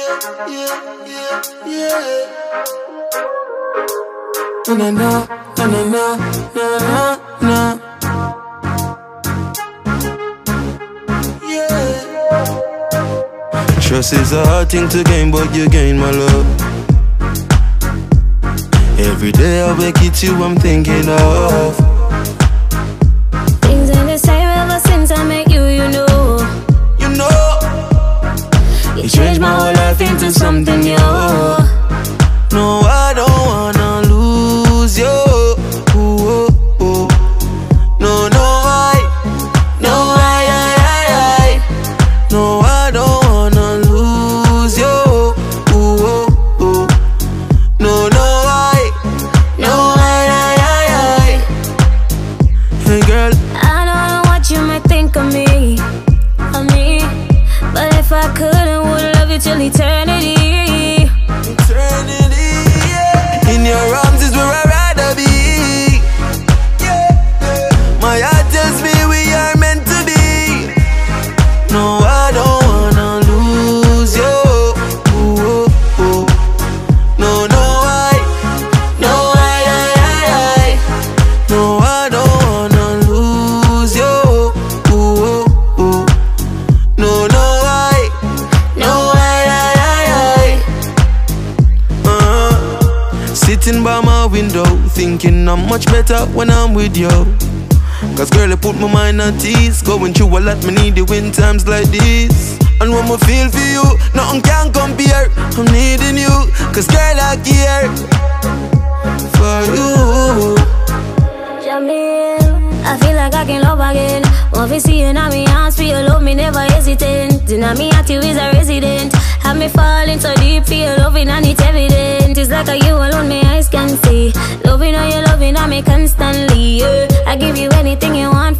Na na na na na na na na. Trust is a hard thing to gain, but you gain my love. Every day I wake it you I'm thinking of. Things ain't the same ever since I met you, you know. You know, you changed my whole life into something new. No, I don't wanna lose you. Ooh, ooh, ooh. No, no, no, I don't wanna lose you. Ooh, ooh, ooh. No, no, Hey girl, I don't know what you might think of me, but if I could, I would love you till eternity. eternity, yeah. In your arms is where I'd rather be. My heart tells me we are meant to be. No, I don't wanna lose you. Ooh, ooh, ooh. No, no, no, no, I don't wanna lose you. Ooh, ooh, ooh. No, no, sitting by my window, thinking I'm much better when I'm with you. Cause girl, you put my mind at ease. Going through a lot, me need you in times like this. And when I feel for you, nothing can compare. I'm needing you, cause girl, I care for you. Jamil, I feel like I can love again. Want to see you now, me hands for your love, me never hesitant. Deny me at you is a resident. Have me falling so deep for your loving and it's evident. It's like a you alone, my eyes can see. Loving or you loving on me constantly, yeah. I give you anything you want